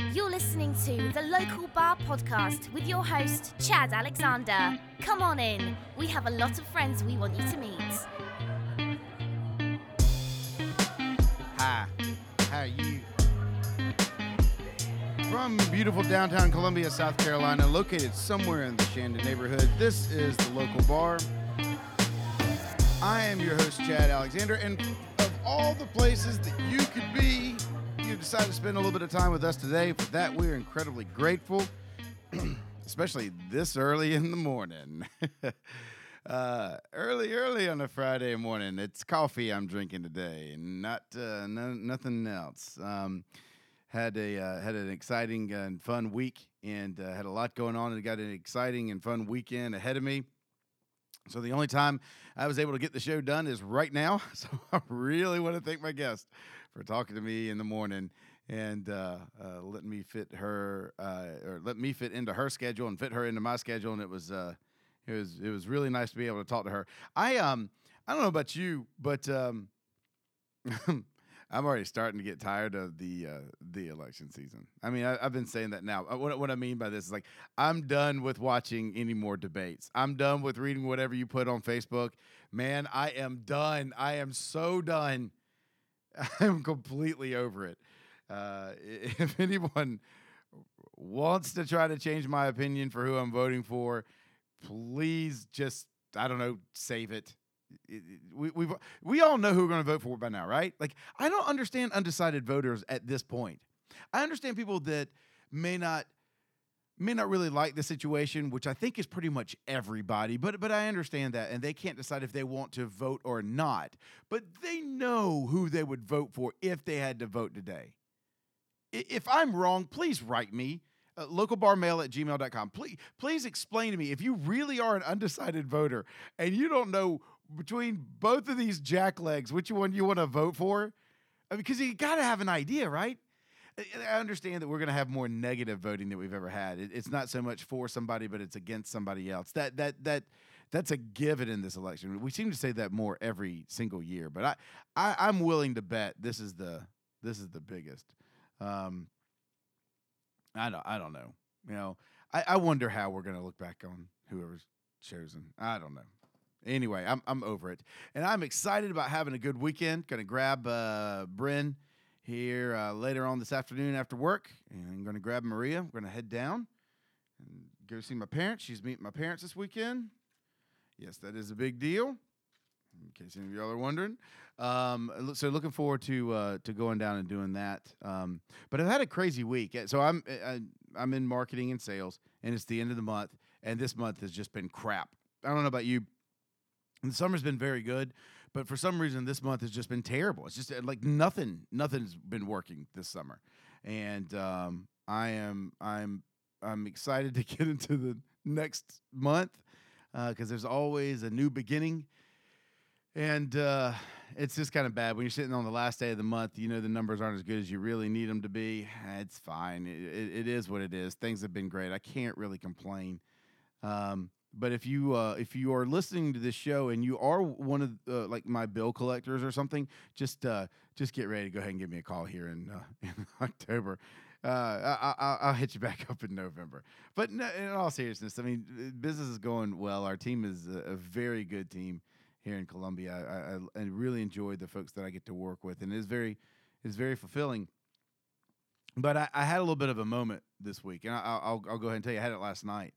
You're listening to the Local Bar Podcast with your host, Chad Alexander. Come on in. We have a lot of friends we want you to meet. Hi, how are you? From beautiful downtown Columbia, South Carolina, located somewhere in the Shandon neighborhood, this is the Local Bar. I am your host, Chad Alexander, and of all the places that you could be, you decided to spend a little bit of time with us today. For that, we're incredibly grateful, especially this early in the morning. Early on a Friday morning. It's coffee I'm drinking today, nothing else. Had an exciting and fun week, and had a lot going on, and got an exciting and fun weekend ahead of me. So the only time I was able to get the show done is right now. So I really want to thank my guest for talking to me in the morning and letting me fit into her schedule and fit her into my schedule. And it was really nice to be able to talk to her. I don't know about you, but I'm already starting to get tired of the election season. I mean, I've been saying that now. What I mean by this is, like, I'm done with watching any more debates. I'm done with reading whatever you put on Facebook. Man, I am done. I am so done. I'm completely over it. If anyone wants to try to change my opinion for who I'm voting for, please just, I don't know, save it. We all know who we're going to vote for by now, right? Like, I don't understand undecided voters at this point. I understand people that may not really like the situation, which I think is pretty much everybody, but I understand that, and they can't decide if they want to vote or not. But they know who they would vote for if they had to vote today. If I'm wrong, please write me. Localbarmail@gmail.com. Please explain to me, if you really are an undecided voter and you don't know between both of these jacklegs which one you want to vote for, because you got to have an idea, right? I understand that we're going to have more negative voting than we've ever had. It's not so much for somebody, but it's against somebody else. That's a given in this election. We seem to say that more every single year, but I'm willing to bet this is the biggest. I don't know. You know, I wonder how we're going to look back on whoever's chosen. I don't know. Anyway, I'm over it, and I'm excited about having a good weekend. Going to grab Bryn here later on this afternoon after work, and I'm going to grab Maria. We're going to head down and go see my parents. She's meeting my parents this weekend. Yes, that is a big deal, in case any of y'all are wondering. So looking forward to going down and doing that. But I've had a crazy week. So I'm in marketing and sales, and it's the end of the month, and this month has just been crap. I don't know about you. The summer's been very good, but for some reason this month has just been terrible. It's just like nothing's been working this summer, and I'm excited to get into the next month because there's always a new beginning, and it's just kind of bad when you're sitting on the last day of the month. You know the numbers aren't as good as you really need them to be. It's fine. It is what it is. Things have been great. I can't really complain. But if you are listening to this show and you are one of like my bill collectors or something, just get ready to go ahead and give me a call here in October. I'll hit you back up in November. But no, in all seriousness, I mean, business is going well. Our team is a very good team here in Columbia. I really enjoy the folks that I get to work with, and it's very fulfilling. But I had a little bit of a moment this week, and I'll go ahead and tell you, I had it last night.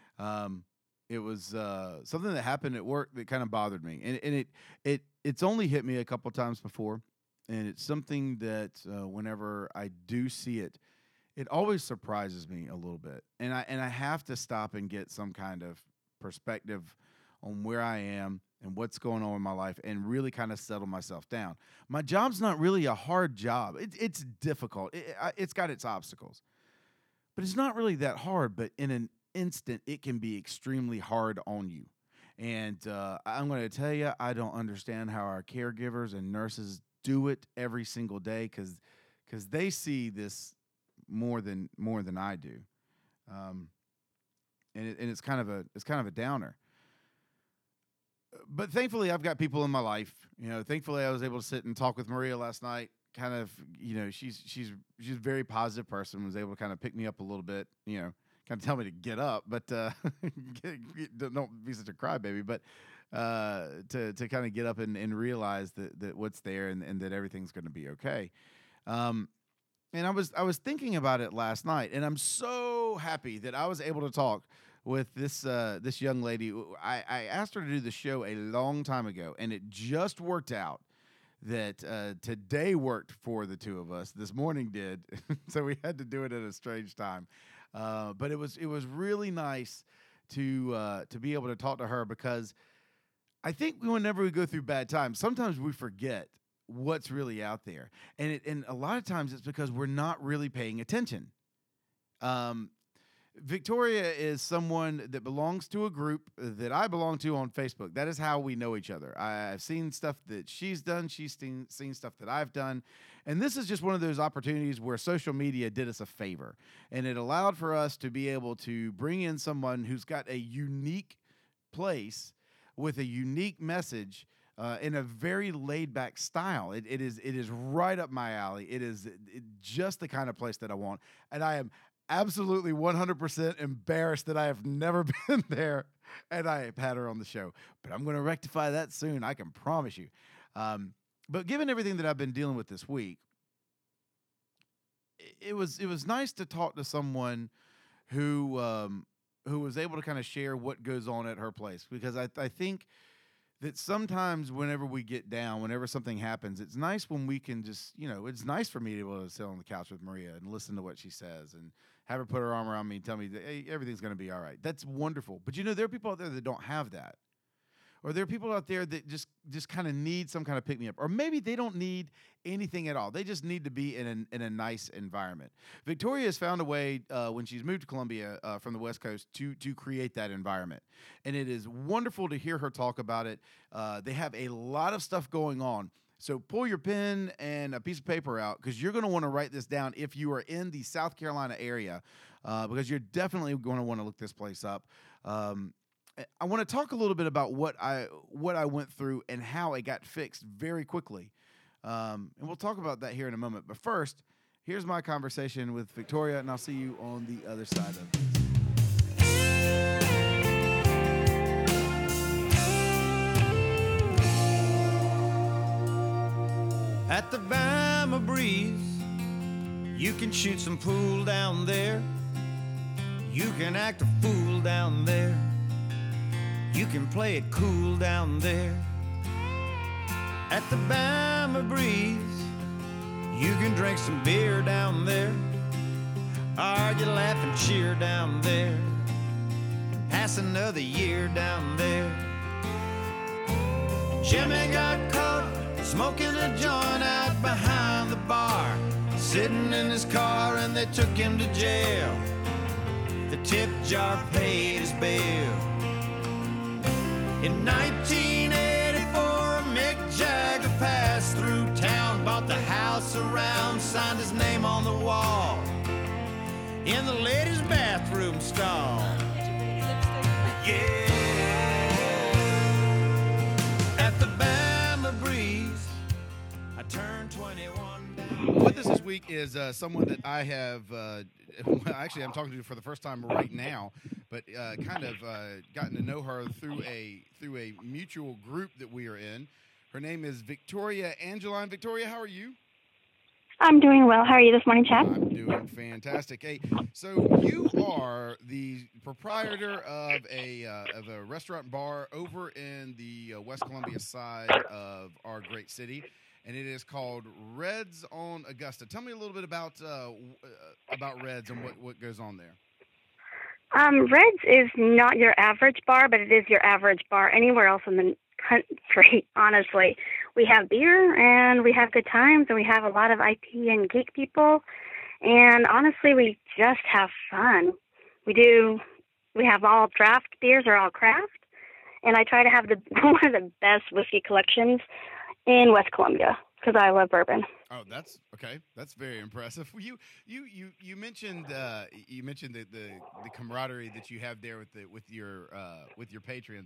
It was something that happened at work that kind of bothered me, and it's only hit me a couple times before, and it's something that whenever I do see it, it always surprises me a little bit, and I have to stop and get some kind of perspective on where I am and what's going on in my life, and really kind of settle myself down. My job's not really a hard job; it's difficult. It's got its obstacles, but it's not really that hard. But in an instant, it can be extremely hard on you. And I'm going to tell you, I don't understand how our caregivers and nurses do it every single day, because they see this more than I do. And it's kind of a downer. But thankfully, I've got people in my life. You know, thankfully, I was able to sit and talk with Maria last night, kind of, she's a very positive person, was able to kind of pick me up a little bit, kind of tell me to get up, but don't be such a crybaby, but to kind of get up and realize that what's there and that everything's going to be okay. And I was thinking about it last night, and I'm so happy that I was able to talk with this young lady. I asked her to do the show a long time ago, and it just worked out that today worked for the two of us. This morning did, so we had to do it at a strange time. But it was really nice to be able to talk to her, because I think whenever we go through bad times, sometimes we forget what's really out there, and a lot of times it's because we're not really paying attention. Victoria is someone that belongs to a group that I belong to on Facebook. That is how we know each other. I've seen stuff that she's done. She's seen stuff that I've done. And this is just one of those opportunities where social media did us a favor. And it allowed for us to be able to bring in someone who's got a unique place with a unique message in a very laid-back style. It is right up my alley. It is just the kind of place that I want. And I am absolutely 100% embarrassed that I have never been there, and I have had her on the show. But I'm going to rectify that soon, I can promise you. But given everything that I've been dealing with this week, it was nice to talk to someone who was able to kind of share what goes on at her place, because I think that sometimes whenever we get down, whenever something happens, it's nice when we can just, it's nice for me to be able to sit on the couch with Maria and listen to what she says and have her put her arm around me and tell me that, hey, everything's going to be all right. That's wonderful. But, there are people out there that don't have that. Or there are people out there that just kind of need some kind of pick-me-up. Or maybe they don't need anything at all. They just need to be in a nice environment. Victoria has found a way, when she's moved to Columbia from the West Coast, to create that environment. And it is wonderful to hear her talk about it. They have a lot of stuff going on. So pull your pen and a piece of paper out, because you're going to want to write this down if you are in the South Carolina area, because you're definitely going to want to look this place up. I want to talk a little bit about what I went through and how it got fixed very quickly. And we'll talk about that here in a moment. But first, here's my conversation with Victoria, and I'll see you on the other side of this. At the Bama Breeze, you can shoot some pool down there. You can act a fool down there. You can play it cool down there. At the Bama Breeze, you can drink some beer down there. Argue, laugh, and cheer down there. Pass another year down there. Jimmy got caught smoking a joint out behind the bar, sitting in his car, and they took him to jail. The tip jar paid his bail. In 1984, Mick Jagger passed through town, bought the house around, signed his name on the wall in the ladies' bathroom stall. Yeah. At the Bama Breeze, I turned 21. With us this week is someone that I have, actually I'm talking to for the first time right now, but kind of gotten to know her through a mutual group that we are in. Her name is Victoria Angeline. Victoria, how are you? I'm doing well. How are you this morning, Chad? I'm doing fantastic. Hey, so you are the proprietor of a restaurant bar over in the West Columbia side of our great city, and it is called Reds on Augusta. Tell me a little bit about Reds and what goes on there. Reds is not your average bar, but it is your average bar anywhere else in the country, honestly. We have beer, and we have good times, and we have a lot of IT and geek people, and honestly, we just have fun. We have all draft beers or all craft, and I try to have one of the best whiskey collections in West Columbia, because I love bourbon. Oh, that's okay. That's very impressive. You mentioned the camaraderie that you have there with your patrons.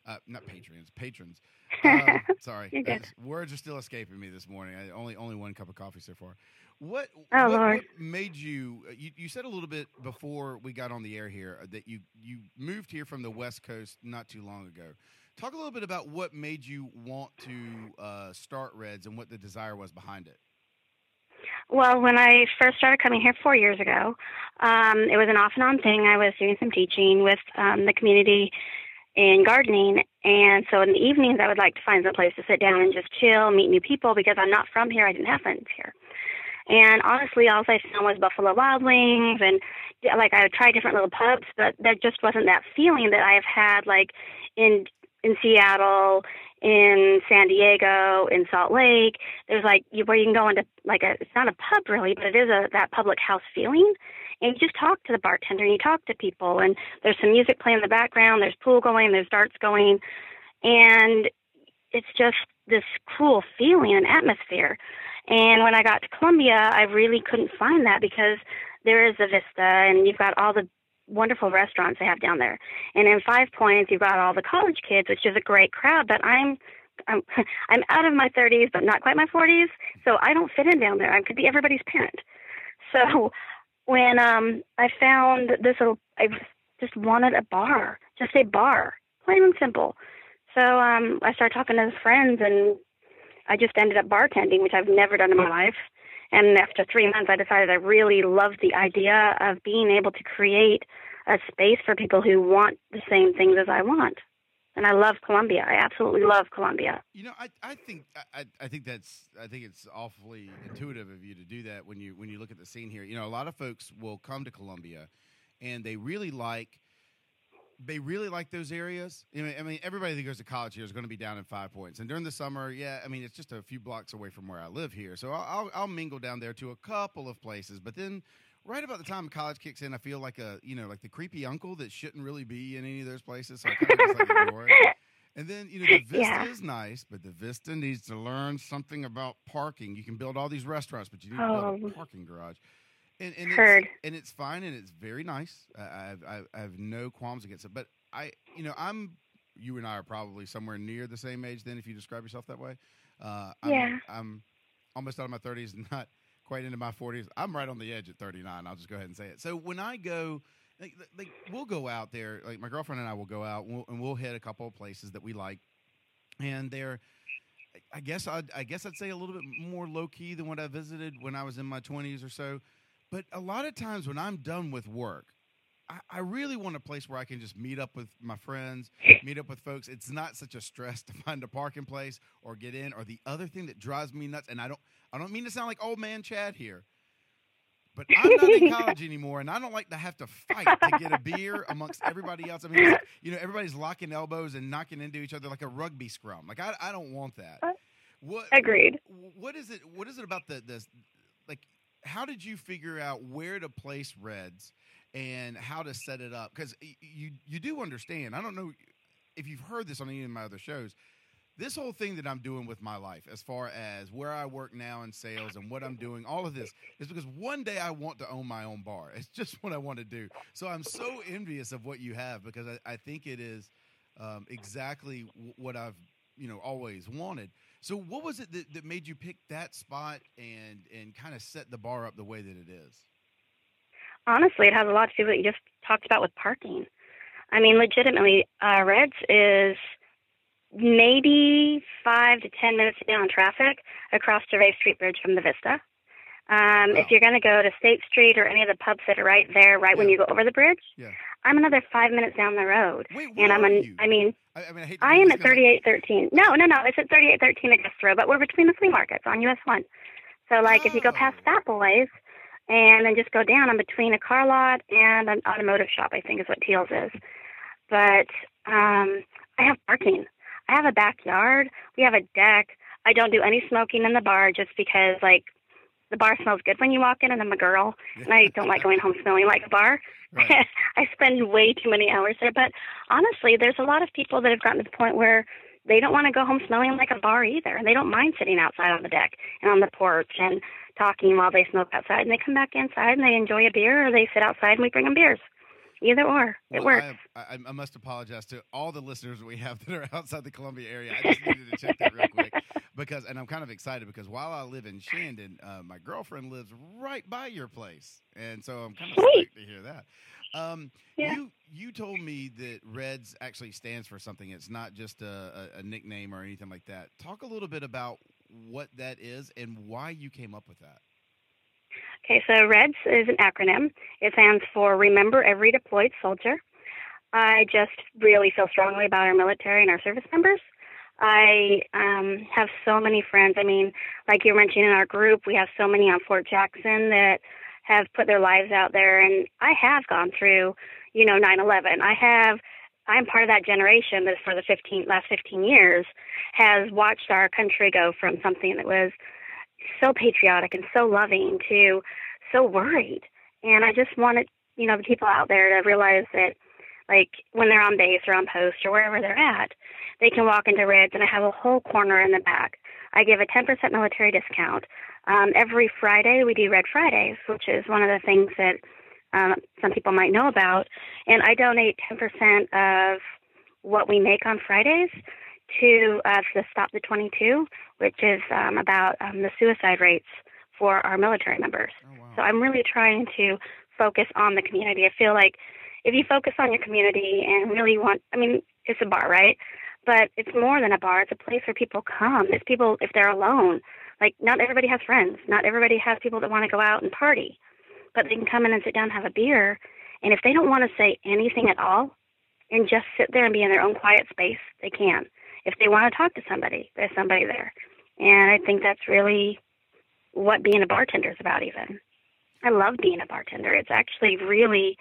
not patrons. Sorry, You're good. words are still escaping me this morning. Only one cup of coffee so far. Lord. What made you, you said a little bit before we got on the air here that you moved here from the West Coast not too long ago. Talk a little bit about what made you want to start Reds and what the desire was behind it. Well, when I first started coming here 4 years ago, it was an off and on thing. I was doing some teaching with the community in gardening, and so in the evenings I would like to find some place to sit down and just chill, meet new people, because I'm not from here. I didn't have friends here. And honestly, all I found was Buffalo Wild Wings, and like I would try different little pubs, but there just wasn't that feeling that I have had like in Seattle, in San Diego, in Salt Lake. There's like where you can go into like it's not a pub really, but it is that public house feeling. And you just talk to the bartender and you talk to people, and there's some music playing in the background, there's pool going, there's darts going, and it's just this cool feeling and atmosphere. And when I got to Columbia, I really couldn't find that, because there is a vista and you've got all the wonderful restaurants they have down there. And in Five Points, you've got all the college kids, which is a great crowd, but I'm out of my 30s, but not quite my 40s, so I don't fit in down there. I could be everybody's parent. So when I found this little, I just wanted a bar, just a bar, plain and simple. So I started talking to friends, and I just ended up bartending, which I've never done in my life. And after 3 months, I decided I really loved the idea of being able to create a space for people who want the same things as I want. And I love Columbia. I absolutely love Columbia. You know, I think it's awfully intuitive of you to do that when you look at the scene here. You know, a lot of folks will come to Columbia, and they really like those areas. I mean, everybody that goes to college here is going to be down in 5 Points, and during the summer, I mean, it's just a few blocks away from where I live here, so I'll mingle down there to a couple of places. But then, right about the time college kicks in, I feel like like the creepy uncle that shouldn't really be in any of those places, so I kind of just like ignore it. And then, the Vista is nice, but the Vista needs to learn something about parking. You can build all these restaurants, but you need to build a parking garage. And it's fine, and it's very nice. I have no qualms against it. But you and I are probably somewhere near the same age then, if you describe yourself that way. I'm almost out of my 30s, not quite into my 40s. I'm right on the edge at 39. I'll just go ahead and say it. So when I go, like we'll go out there. Like my girlfriend and I will go out, and we'll hit a couple of places that we like, and they're, I guess I'd say a little bit more low key than what I visited when I was in my 20s or so. But a lot of times when I'm done with work, I really want a place where I can just meet up with my friends, meet up with folks. It's not such a stress to find a parking place or get in. Or the other thing that drives me nuts, and I don't mean to sound like old man Chad here, but I'm not in college anymore, and I don't like to have to fight to get a beer amongst everybody else. I mean, everybody's locking elbows and knocking into each other like a rugby scrum. Like I don't want that. Agreed. What is it about this? Like, how did you figure out where to place Reds and how to set it up? Because you do understand. I don't know if you've heard this on any of my other shows. This whole thing that I'm doing with my life, as far as where I work now in sales and what I'm doing, all of this is because one day I want to own my own bar. It's just what I want to do. So I'm so envious of what you have, because I think it is exactly what I've always wanted. So what was it that made you pick that spot and kind of set the bar up the way that it is? Honestly, it has a lot to do with what you just talked about with parking. I mean, legitimately, Reds is maybe 5 to 10 minutes down traffic across the Ray Street Bridge from the Vista. If you're going to go to State Street or any of the pubs that are right there, when you go over the bridge, I'm another 5 minutes down the road. Wait, and I am at 3813. No, it's at 3813 Augusta Road, but we're between the flea markets on US 1. So, if you go past Fat Boys and then just go down, I'm between a car lot and an automotive shop, I think is what Teal's is. But I have parking. I have a backyard. We have a deck. I don't do any smoking in the bar just because, the bar smells good when you walk in, and I'm a girl, and I don't like going home smelling like a bar. Right. I spend way too many hours there. But honestly, there's a lot of people that have gotten to the point where they don't want to go home smelling like a bar either, and they don't mind sitting outside on the deck and on the porch and talking while they smoke outside, and they come back inside and they enjoy a beer, or they sit outside and we bring them beers. Either or. It works. I must apologize to all the listeners we have that are outside the Columbia area. I just needed to check that real quick and I'm kind of excited because while I live in Shandon, my girlfriend lives right by your place. And so I'm kind of psyched to hear that. You told me that Reds actually stands for something. It's not just a nickname or anything like that. Talk a little bit about what that is and why you came up with that. Okay, so REDS is an acronym. It stands for Remember Every Deployed Soldier. I just really feel strongly about our military and our service members. I have so many friends. I mean, like you mentioned in our group, we have so many on Fort Jackson that have put their lives out there, and I have gone through, 9/11. I'm part of that generation that for the last 15 years has watched our country go from something that was so patriotic and so loving to so worried. And I just wanted, the people out there to realize that, like, when they're on base or on post or wherever they're at, they can walk into Reds, and I have a whole corner in the back. I give a 10% military discount. Every Friday we do Red Fridays, which is one of the things that some people might know about. And I donate 10% of what we make on Fridays to the Stop the 22, which is about the suicide rates for our military members. Oh, wow. So I'm really trying to focus on the community. I feel like if you focus on your community and really it's a bar, right? But it's more than a bar. It's a place where people come. It's people, if they're alone, like not everybody has friends. Not everybody has people that want to go out and party. But they can come in and sit down and have a beer. And if they don't want to say anything at all and just sit there and be in their own quiet space, they can. If they want to talk to somebody, there's somebody there. And I think that's really what being a bartender is about even. I love being a bartender. It's actually really,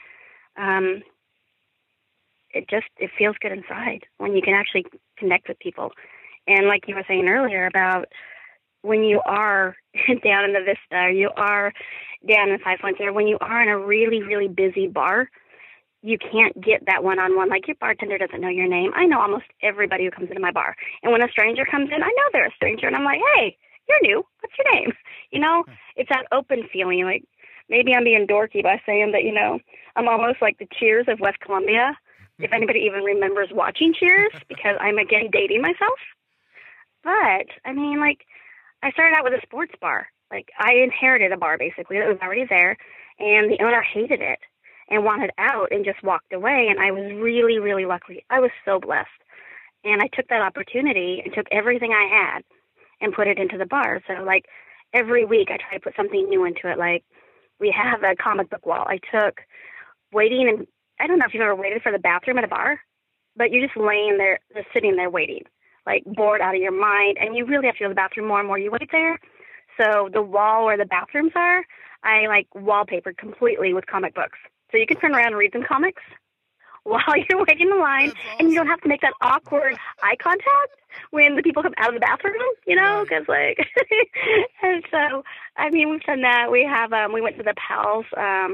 it feels good inside when you can actually connect with people. And like you were saying earlier about when you are down in the Vista, you are down in Five Points there, when you are in a really, really busy bar, you can't get that one-on-one. Like, your bartender doesn't know your name. I know almost everybody who comes into my bar. And when a stranger comes in, I know they're a stranger. And I'm like, hey, you're new. What's your name? It's that open feeling. Like, maybe I'm being dorky by saying that, I'm almost like the Cheers of West Columbia, if anybody even remembers watching Cheers, because I'm, again, dating myself. But, I started out with a sports bar. Like, I inherited a bar, basically, that was already there, and the owner hated it and wanted out and just walked away, and I was really, really lucky. I was so blessed. And I took that opportunity and took everything I had and put it into the bar. So, like, every week I try to put something new into it. Like, we have a comic book wall. I took waiting, and I don't know if you've ever waited for the bathroom at a bar, but you're just laying there, just sitting there waiting, like bored out of your mind, and you really have to go to the bathroom more and more you wait there. So the wall where the bathrooms are, I wallpapered completely with comic books. So you can turn around and read some comics while you're waiting in line, awesome. And you don't have to make that awkward eye contact when the people come out of the bathroom, because and so, we've done that. We have, we went to the PALS,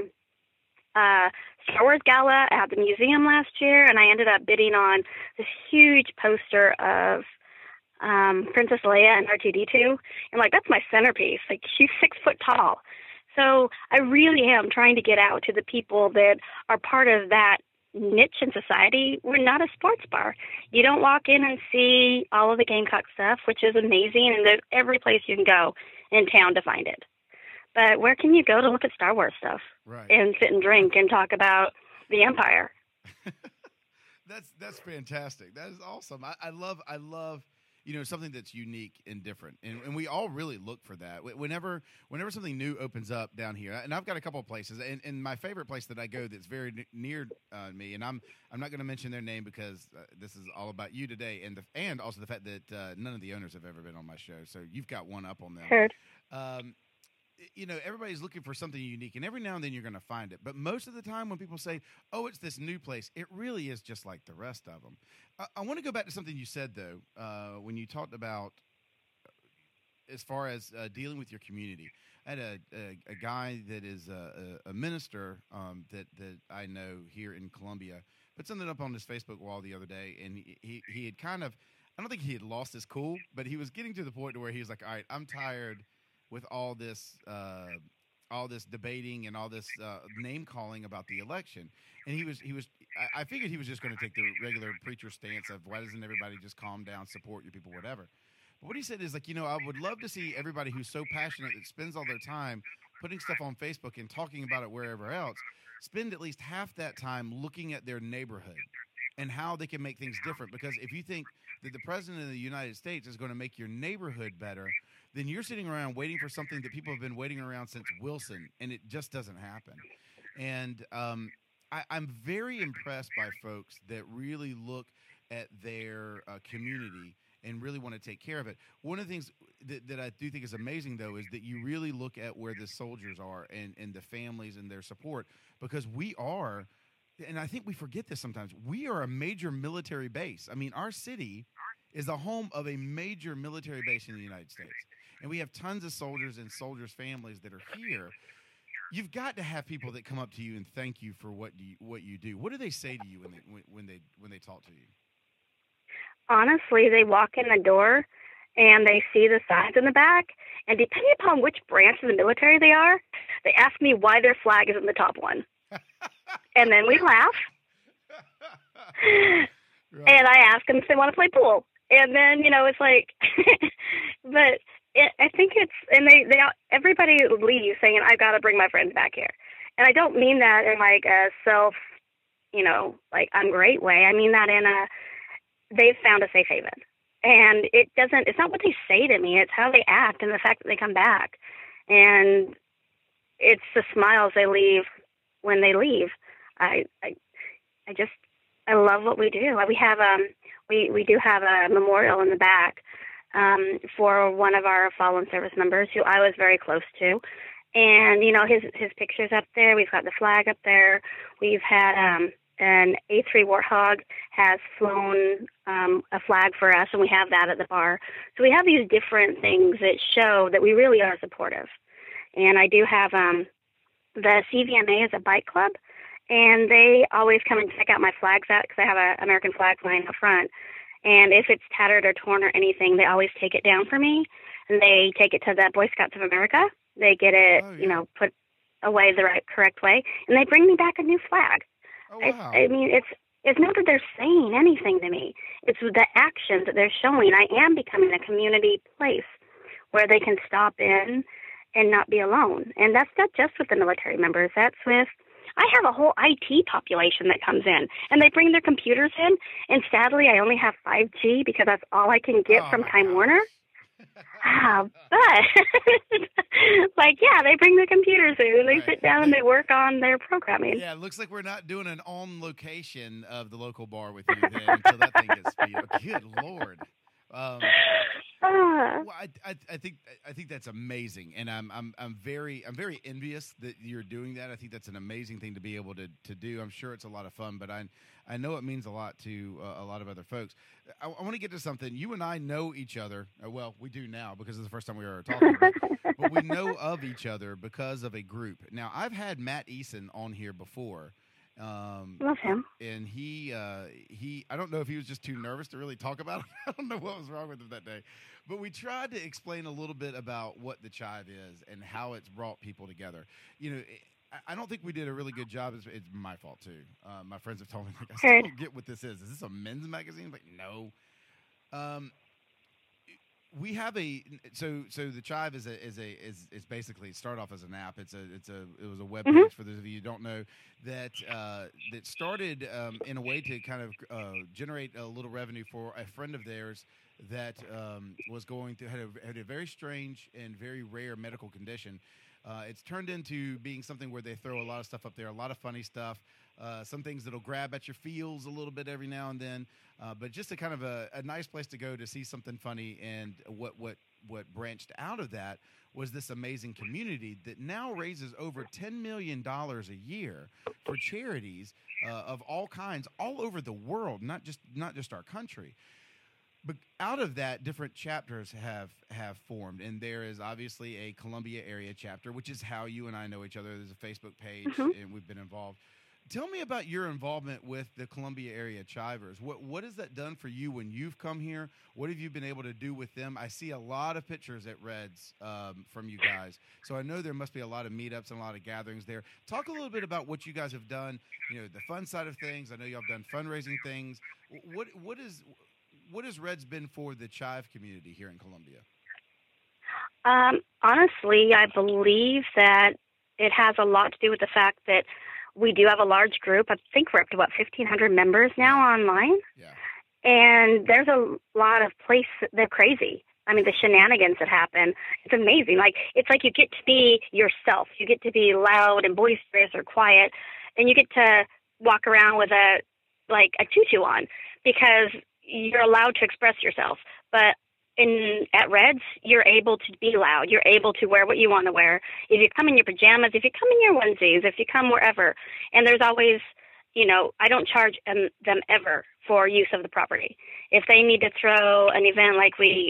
Star Wars Gala at the museum last year, and I ended up bidding on this huge poster of Princess Leia and R2-D2, and that's my centerpiece. Like, she's 6 foot tall. So I really am trying to get out to the people that are part of that niche in society. We're not a sports bar. You don't walk in and see all of the Gamecock stuff, which is amazing, and there's every place you can go in town to find it. But where can you go to look at Star Wars stuff? Right. And sit and drink and talk about the Empire? That's fantastic. That is awesome. I love something that's unique and different, and we all really look for that. Whenever something new opens up down here, and I've got a couple of places, and my favorite place that I go that's very near me, and I'm not going to mention their name because this is all about you today, and also the fact that none of the owners have ever been on my show, so you've got one up on them. Heard. Everybody's looking for something unique, and every now and then you're going to find it. But most of the time when people say, oh, it's this new place, it really is just like the rest of them. I want to go back to something you said, though, when you talked about as far as dealing with your community. I had a guy that is a minister that I know here in Columbia put something up on his Facebook wall the other day, and he had kind of, I don't think he had lost his cool, but he was getting to the point to where he was like, all right, I'm tired with all this all this debating and all this name calling about the election, and he was. I figured he was just going to take the regular preacher stance of why doesn't everybody just calm down, support your people, whatever. But what he said is like, I would love to see everybody who's so passionate that spends all their time putting stuff on Facebook and talking about it wherever else, spend at least half that time looking at their neighborhood and how they can make things different. Because if you think that the president of the United States is going to make your neighborhood better, then you're sitting around waiting for something that people have been waiting around since Wilson, and it just doesn't happen. And I'm very impressed by folks that really look at their community and really want to take care of it. One of the things that I do think is amazing, though, is that you really look at where the soldiers are and the families and their support, because we are, and I think we forget this sometimes, we are a major military base. I mean, our city is the home of a major military base in the United States, and we have tons of soldiers and soldiers' families that are here. You've got to have people that come up to you and thank you for what you do. What do they say to you when they talk to you? Honestly, they walk in the door and they see the signs in the back, and depending upon which branch of the military they are, they ask me why their flag isn't the top one. And then we laugh. Right. And I ask them if they want to play pool. And then, it's like, but I think it's, and everybody leaves saying, I've got to bring my friends back here. And I don't mean that in like a self, like I'm great way. I mean that in they've found a safe haven. And it's not what they say to me, it's how they act and the fact that they come back. And it's the smiles they leave when they leave. I love what we do. We have we do have a memorial in the back for one of our fallen service members who I was very close to. And, his picture's up there. We've got the flag up there. We've had an A3 Warthog has flown a flag for us, and we have that at the bar. So we have these different things that show that we really are supportive. And I do have the CVMA is a bike club, and they always come and check out my flags out because I have an American flag flying up front. And if it's tattered or torn or anything, they always take it down for me, and they take it to the Boy Scouts of America. They get it, put away the correct way, and they bring me back a new flag. Oh, wow. I mean, it's not that they're saying anything to me. It's the actions that they're showing. I am becoming a community place where they can stop in and not be alone. And that's not just with the military members. That's with, I have a whole IT population that comes in, and they bring their computers in, and sadly I only have 5G because that's all I can get from Time Warner. But they bring their computers in and they sit down and they work on their programming. Yeah, it looks like we're not doing an on location of the local bar with you then until that thing gets speed. Good Lord. Well, I think that's amazing, and I'm very envious that you're doing that. I think that's an amazing thing to be able to do. I'm sure it's a lot of fun, but I know it means a lot to a lot of other folks. I want to get to something. You and I know each other. Well, we do now because it's the first time we are talking. But we know of each other because of a group. Now, I've had Matt Eason on here before. Love him. And he I don't know if he was just too nervous to really talk about it. I don't know what was wrong with him that day, but we tried to explain a little bit about what the Chive is and how it's brought people together. I don't think we did a really good job. It's my fault too. My friends have told me, like, I still don't get what this is. Is this a men's magazine? Like, no. We have so the Chive is basically, it started off as an app. It was a web page for those of you who don't know that started in a way to kind of generate a little revenue for a friend of theirs that was had a very strange and very rare medical condition. It's turned into being something where they throw a lot of stuff up there, a lot of funny stuff, some things that'll grab at your feels a little bit every now and then, but just a kind of a nice place to go to see something funny. And what branched out of that was this amazing community that now raises over $10 million a year for charities of all kinds all over the world, not just our country. But out of that, different chapters have formed, and there is obviously a Columbia area chapter, which is how you and I know each other. There's a Facebook page, and we've been involved. Tell me about your involvement with the Columbia area Chivers. What has that done for you when you've come here? What have you been able to do with them? I see a lot of pictures at Reds from you guys, so I know there must be a lot of meetups and a lot of gatherings there. Talk a little bit about what you guys have done. You know, the fun side of things. I know y'all have done fundraising things. What has Reds been for the Chive community here in Columbia? Honestly, I believe that it has a lot to do with the fact that we do have a large group. I think we're up to, 1,500 members now online. Yeah. And there's a lot of places, they're crazy. I mean, the shenanigans that happen, it's amazing. Like, it's like you get to be yourself. You get to be loud and boisterous or quiet, and you get to walk around with a tutu on because you're allowed to express yourself. But at Reds, you're able to be loud. You're able to wear what you want to wear. If you come in your pajamas, if you come in your onesies, if you come wherever. And there's always, I don't charge them ever for use of the property. If they need to throw an event like we,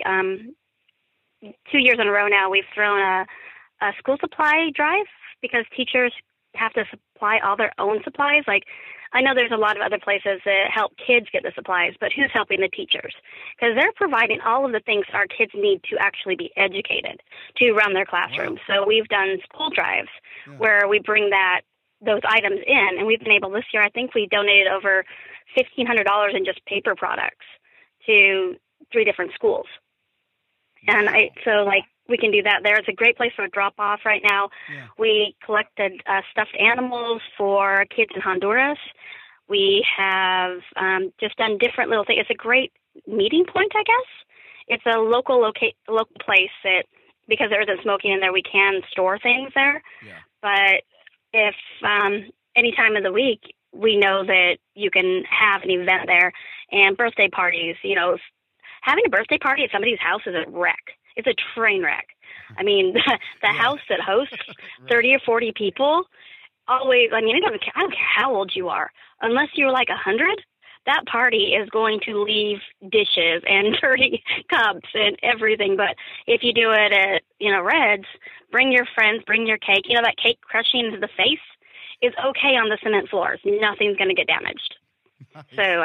2 years in a row now, we've thrown a school supply drive because teachers have to supply all their own supplies. Like, I know there's a lot of other places that help kids get the supplies, but who's helping the teachers? Because they're providing all of the things our kids need to actually be educated to run their classrooms. Wow. So we've done school drives where we bring those items in, and we've been able this year, I think we donated over $1,500 in just paper products to 3 different schools. Wow. And we can do that there. It's a great place for a drop-off right now. Yeah. We collected stuffed animals for kids in Honduras. We have just done different little things. It's a great meeting point, I guess. It's a local place that, because there isn't smoking in there, we can store things there. Yeah. But if any time of the week, we know that you can have an event there. And birthday parties, having a birthday party at somebody's house is a wreck. It's a train wreck. I mean, the house that hosts 30 or 40 people, always, I don't care how old you are. Unless you're like 100, that party is going to leave dishes and dirty cups and everything. But if you do it at, Reds, bring your friends, bring your cake. That cake crushing into the face is okay on the cement floors. Nothing's going to get damaged. Nice. So,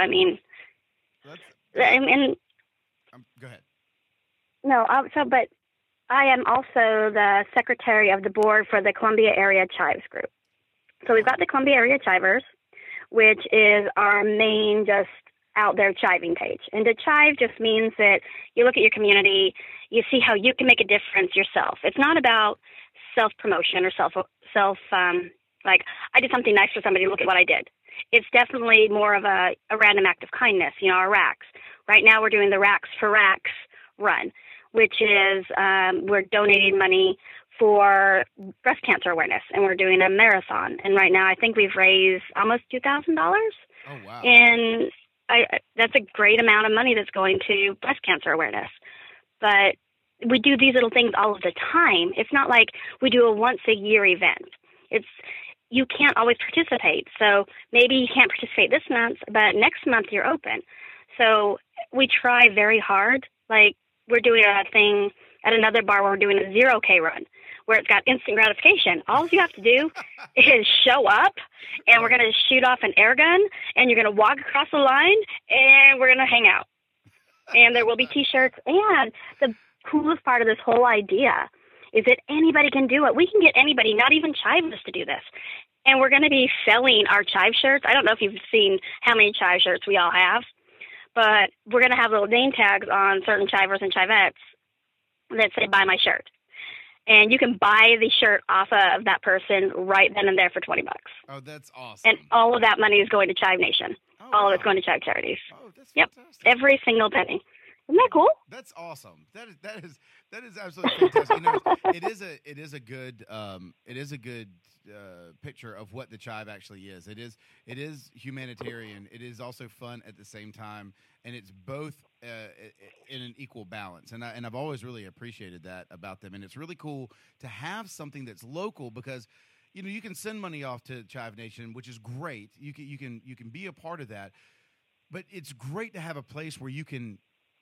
go ahead. No, but I am also the secretary of the board for the Columbia Area Chives Group. So we've got the Columbia Area Chivers, which is our main just out there chiving page. And to chive just means that you look at your community, you see how you can make a difference yourself. It's not about self-promotion or I did something nice for somebody, look at what I did. It's definitely more of a random act of kindness, our racks. Right now we're doing the Racks for Racks run, which is we're donating money for breast cancer awareness, and we're doing a marathon. And right now I think we've raised almost $2,000. Oh, wow. And that's a great amount of money that's going to breast cancer awareness. But we do these little things all of the time. It's not like we do a once-a-year event. You can't always participate. So maybe you can't participate this month, but next month you're open. So we try very hard. Like, we're doing a thing at another bar where we're doing a 0K run, where it's got instant gratification. All you have to do is show up, and we're going to shoot off an air gun, and you're going to walk across the line, and we're going to hang out. And there will be T-shirts. And the coolest part of this whole idea is that anybody can do it. We can get anybody, not even chivers, to do this. And we're going to be selling our chive shirts. I don't know if you've seen how many chive shirts we all have, but we're going to have little name tags on certain chivers and chivettes that say, buy my shirt. And you can buy the shirt off of that person right then and there for $20. Oh, that's awesome. And all of that money is going to Chive Nation. All of it's going to Chive charities. Oh, that's fantastic. Every single penny. Isn't that cool? That's awesome. That is absolutely fantastic. It is a good picture of what the Chive actually is. It is humanitarian. It is also fun at the same time, and it's both in an equal balance. And I've always really appreciated that about them. And it's really cool to have something that's local because you can send money off to Chive Nation, which is great. You can be a part of that, but it's great to have a place where you can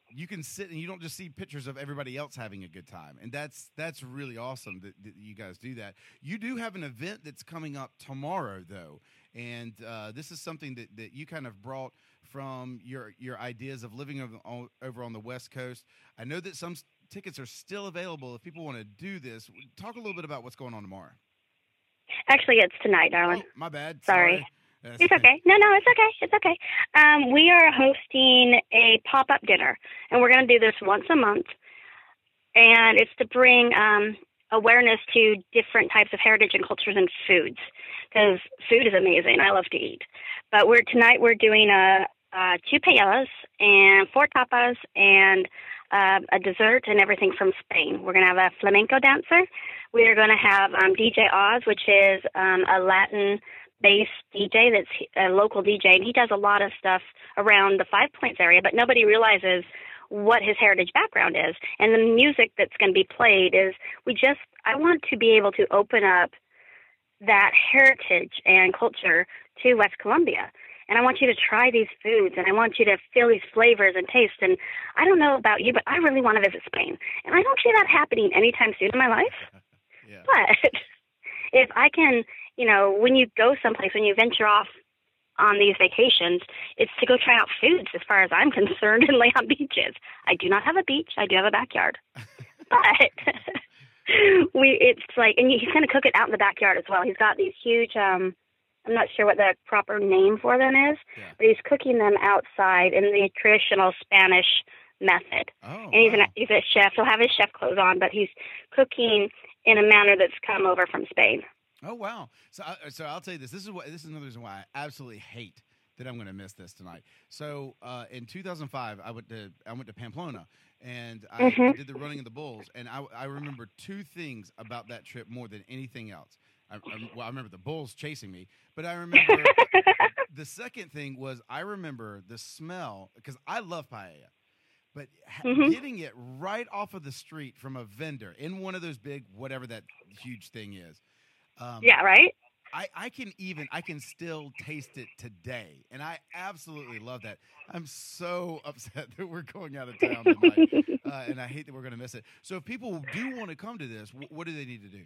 you can sit and you don't just see pictures of everybody else having a good time. And that's really awesome that you guys do that. You do have an event that's coming up tomorrow, though. And this is something that you kind of brought from your ideas of living over on the West Coast. I know that some tickets are still available if people want to do this. Talk a little bit about what's going on tomorrow. Actually, it's tonight, darling. Oh, my bad. Sorry. It's okay. No, it's okay. It's okay. We are hosting a pop-up dinner, and we're going to do this once a month. And it's to bring awareness to different types of heritage and cultures and foods, because food is amazing. I love to eat. But tonight we're doing 2 paellas and 4 tapas and a dessert and everything from Spain. We're going to have a flamenco dancer. We are going to have DJ Oz, which is a Latin-based DJ that's a local DJ, and he does a lot of stuff around the Five Points area, but nobody realizes what his heritage background is. And the music that's going to be played is, I want to be able to open up that heritage and culture to West Colombia. And I want you to try these foods, and I want you to feel these flavors and taste. And I don't know about you, but I really want to visit Spain. And I don't see that happening anytime soon in my life. Yeah. But if I can, when you go someplace, when you venture off on these vacations, it's to go try out foods as far as I'm concerned and lay on beaches. I do not have a beach. I do have a backyard. But it's like, and he's going to cook it out in the backyard as well. He's got these huge, I'm not sure what the proper name for them is, but he's cooking them outside in the traditional Spanish method. Oh, and he's a chef. He'll have his chef clothes on, but he's cooking in a manner that's come over from Spain. Oh, wow. So I'll tell you this. This is another reason why I absolutely hate that I'm going to miss this tonight. So in 2005, I went to Pamplona, and I did the running of the bulls, and I remember 2 things about that trip more than anything else. I remember the bulls chasing me, but I remember the second thing was I remember the smell, because I love paella, but getting it right off of the street from a vendor in one of those big, whatever that huge thing is. Yeah, right? I can still taste it today, and I absolutely love that. I'm so upset that we're going out of town tonight, and I hate that we're going to miss it. So if people do want to come to this, what do they need to do?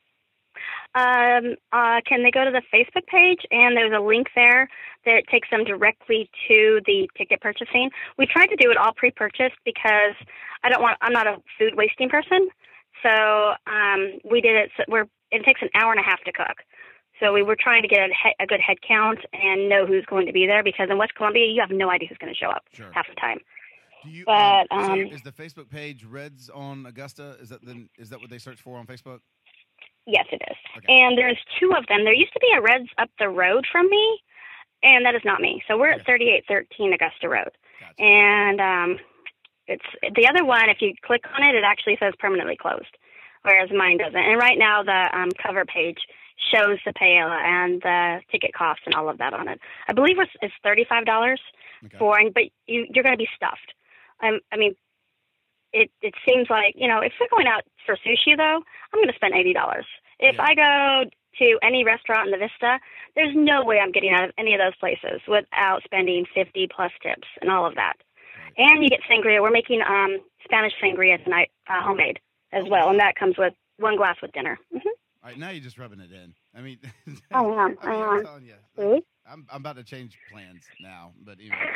Can they go to the Facebook page, and there's a link there that takes them directly to the ticket purchasing. We tried to do it all pre-purchased because I'm not a food wasting person. So we did it. It takes an hour and a half to cook. So we were trying to get a good head count and know who's going to be there, because in West Colombia, you have no idea who's going to show up half the time. So is the Facebook page Reds on Augusta? Is that what they search for on Facebook? Yes, it is. Okay. And there's 2 of them. There used to be a Reds up the road from me, and that is not me. So we're at 3813 Augusta Road. Gotcha. And it's the other one, if you click on it, it actually says permanently closed, whereas mine doesn't. And right now the cover page shows the paella and the ticket cost and all of that on it. I believe it's $35 but you're going to be stuffed. I mean, it seems like, if we're going out for sushi, though, I'm going to spend $80. If I go to any restaurant in the Vista, there's no way I'm getting out of any of those places without spending 50 plus tips and all of that. Right. And you get sangria. We're making Spanish sangria tonight, homemade as well, and that comes with 1 glass with dinner. Mm-hmm. All right, now you're just rubbing it in. I mean, I'm telling you, I'm about to change plans now. But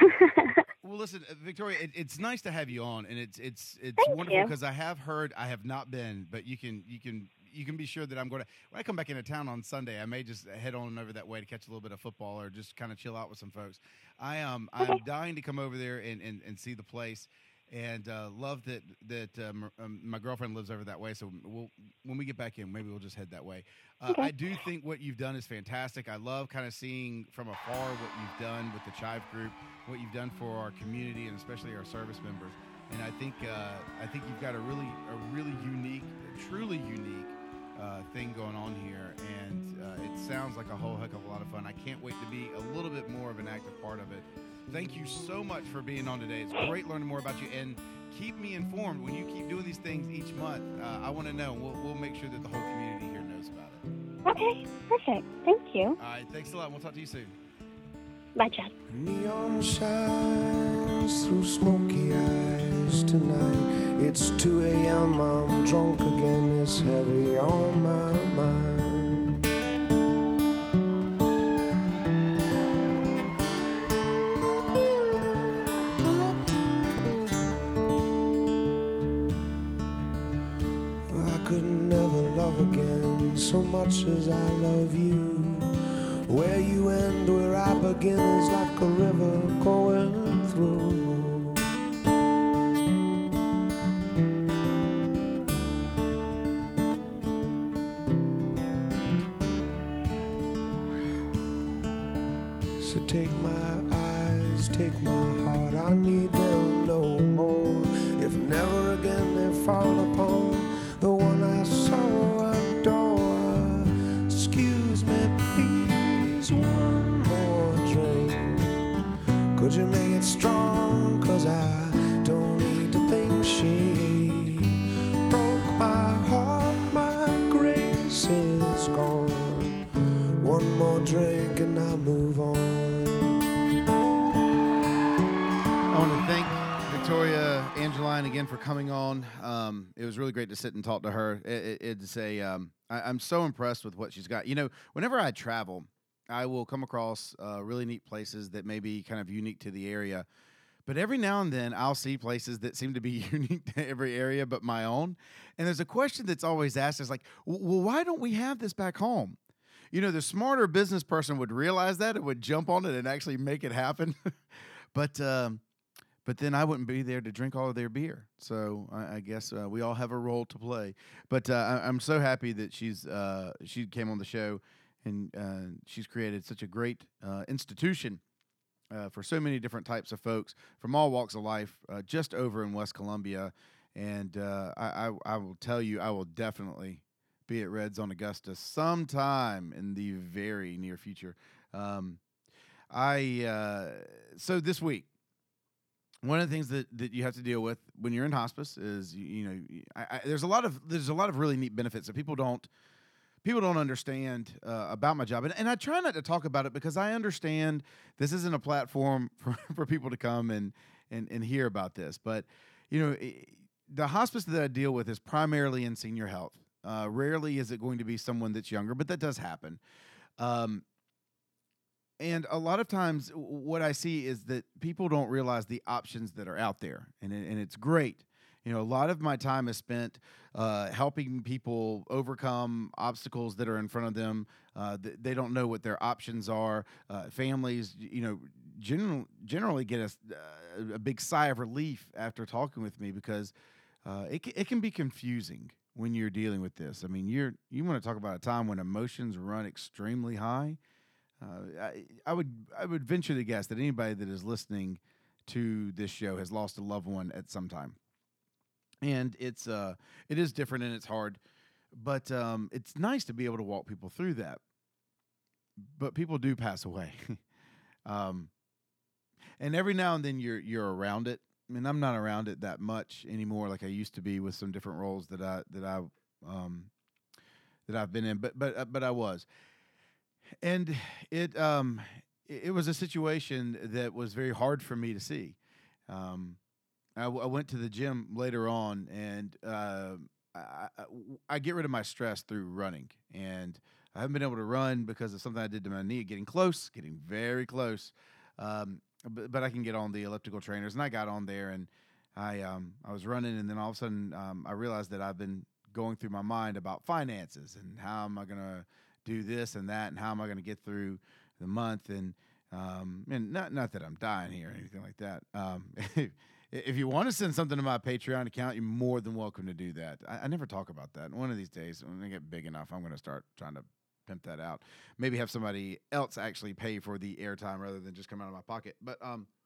well, listen, Victoria, it's nice to have you on, and it's wonderful because I have not been, but you can be sure that I'm going to. When I come back into town on Sunday, I may just head on over that way to catch a little bit of football or just kind of chill out with some folks. I'm dying to come over there and see the place. And love that my girlfriend lives over that way, so when we get back in, maybe we'll just head that way. I do think what you've done is fantastic. I love kind of seeing from afar what you've done with the Chive Group, what you've done for our community and especially our service members. And I think you've got a really unique, truly unique thing going on here, and it sounds like a whole heck of a lot of fun. I can't wait to be a little bit more of an active part of it. Thank you so much for being on today. It's great learning more about you, and keep me informed when you keep doing these things each month. I want to know. We'll make sure that the whole community here knows about it. Okay, perfect. Thank you. All right, thanks a lot. We'll talk to you soon. Bye, Chad. Neon shines through smoky eyes. place tonight. It's 2 a.m., I'm drunk again, it's heavy on my mind. I could never love again so much as I love you. Where you end, where I begin is like a river going through. So take my eyes, take my heart, I need them no more. If never again they fall upon the one I so adore. Excuse me, please, one more drink. Could you make it strong? 'Cause I don't need to think she broke my heart, my grace is gone. One more drink and I'll move on. I want to thank Victoria Angeline again for coming on. It was really great to sit and talk to her. I'm so impressed with what she's got. You know, whenever I travel, I will come across really neat places that may be kind of unique to the area. But every now and then, I'll see places that seem to be unique to every area but my own. And there's a question that's always asked is like, well, why don't we have this back home? You know, the smarter business person would realize that and would jump on it and actually make it happen. But then I wouldn't be there to drink all of their beer. So I guess we all have a role to play. But I'm so happy that she came on the show, and she's created such a great institution for so many different types of folks from all walks of life just over in West Columbia. And I will tell you, I will definitely be at Reds on Augusta sometime in the very near future. So this week, one of the things that you have to deal with when you're in hospice is there's a lot of really neat benefits that people don't understand about my job, and I try not to talk about it because I understand this isn't a platform for people to come and hear about this. But the hospice that I deal with is primarily in senior health. Rarely is it going to be someone that's younger, but that does happen. And a lot of times what I see is that people don't realize the options that are out there, and it's great. A lot of my time is spent helping people overcome obstacles that are in front of them. They don't know what their options are. Families, generally get a big sigh of relief after talking with me because it can be confusing when you're dealing with this. I mean, you want to talk about a time when emotions run extremely high. I would venture to guess that anybody that is listening to this show has lost a loved one at some time, and it is different and it's hard, but it's nice to be able to walk people through that. But people do pass away, and every now and then you're around it. I mean, I'm not around it that much anymore, like I used to be with some different roles that I've been in, but I was. And it was a situation that was very hard for me to see. I went to the gym later on, and I get rid of my stress through running. And I haven't been able to run because of something I did to my knee, getting very close. But I can get on the elliptical trainers, and I got on there, and I was running, and then all of a sudden I realized that I've been going through my mind about finances and how am I going to do this and that, and how am I going to get through the month, and not that I'm dying here or anything like that. If you want to send something to my Patreon account, you're more than welcome to do that. I never talk about that. One of these days, when I get big enough, I'm going to start trying to pimp that out. Maybe have somebody else actually pay for the airtime rather than just come out of my pocket. But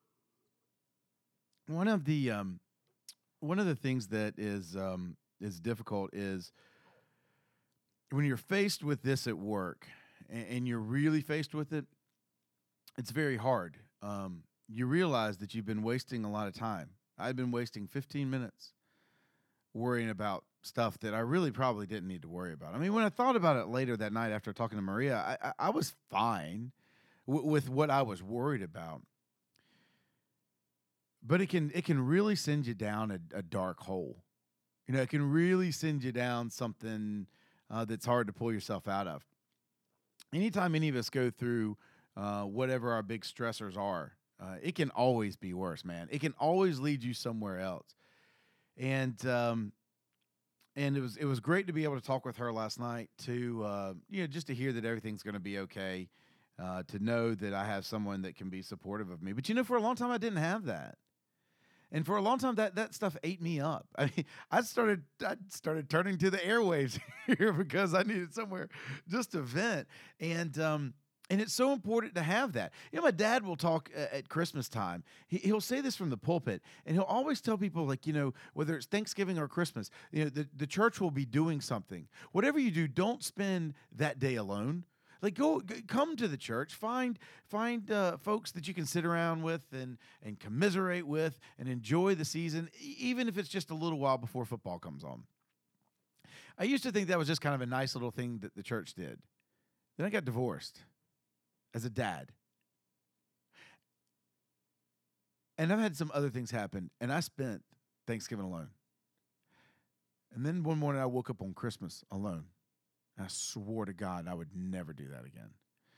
one of the things that is difficult is when you're faced with this at work, and you're really faced with it, it's very hard. You realize that you've been wasting a lot of time. I've been wasting 15 minutes worrying about stuff that I really probably didn't need to worry about. I mean, when I thought about it later that night after talking to Maria, I was fine with what I was worried about. but it can really send you down a dark hole. It can really send you down something that's hard to pull yourself out of. Anytime any of us go through whatever our big stressors are, it can always be worse, man. It can always lead you somewhere else. And it was great to be able to talk with her last night to just to hear that everything's going to be okay, to know that I have someone that can be supportive of me. But for a long time I didn't have that. And for a long time, that stuff ate me up. I mean, I started turning to the airwaves here because I needed somewhere just to vent. And it's so important to have that. My dad will talk at Christmas time. He'll say this from the pulpit, and he'll always tell people, like, whether it's Thanksgiving or Christmas, the church will be doing something. Whatever you do, don't spend that day alone. Like, come to the church, find folks that you can sit around with and commiserate with and enjoy the season, even if it's just a little while before football comes on. I used to think that was just kind of a nice little thing that the church did. Then I got divorced as a dad. And I've had some other things happen, and I spent Thanksgiving alone. And then one morning I woke up on Christmas alone. I swore to God I would never do that again.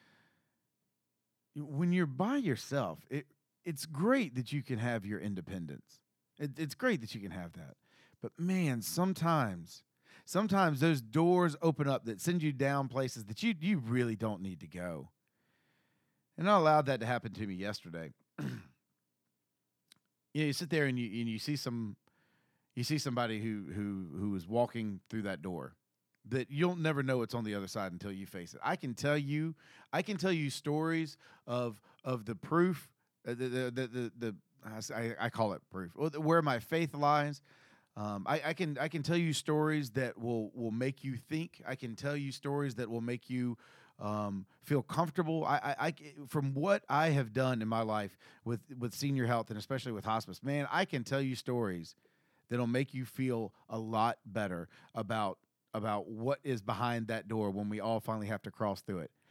When you're by yourself, it's great that you can have your independence. It's great that you can have that. But man, sometimes those doors open up that send you down places that you really don't need to go. And I allowed that to happen to me yesterday. You sit there and you see somebody who is walking through that door, that you'll never know what's on the other side until you face it. I can tell you stories of the proof, I call it proof, where my faith lies. I can tell you stories that will make you think. I can tell you stories that will make you feel comfortable. I from what I have done in my life with senior health and especially with hospice, man, I can tell you stories that'll make you feel a lot better about what is behind that door when we all finally have to cross through it.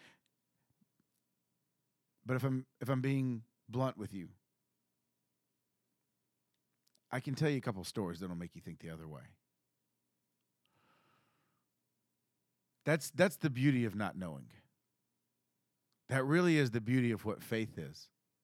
But if I'm being blunt with you, I can tell you a couple of stories that'll make you think the other way. That's the beauty of not knowing. That really is the beauty of what faith is.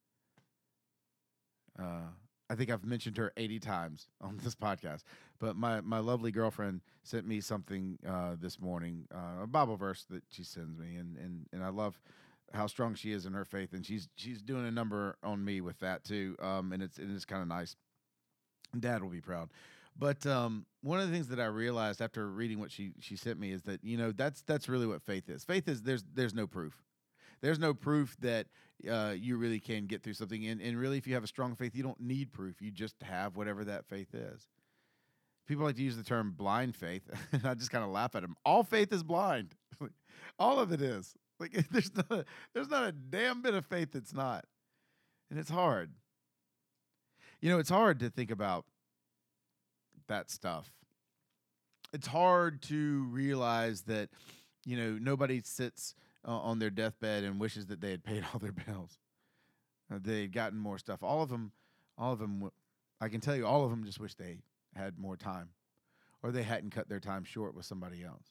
I think I've mentioned her 80 times on this podcast, but my lovely girlfriend sent me something this morning, a Bible verse that she sends me, and I love how strong she is in her faith, and she's doing a number on me with that too, and it's kind of nice. Dad will be proud. But one of the things that I realized after reading what she sent me is that that's really what faith is. Faith is there's no proof. There's no proof that you really can get through something. And really, if you have a strong faith, you don't need proof. You just have whatever that faith is. People like to use the term blind faith, and I just kind of laugh at them. All faith is blind. All of it is. Like, there's not a damn bit of faith that's not. And it's hard. It's hard to think about that stuff. It's hard to realize that, nobody sits on their deathbed and wishes that they had paid all their bills. They had gotten more stuff. All of them, I can tell you, all of them just wish they had more time, or they hadn't cut their time short with somebody else.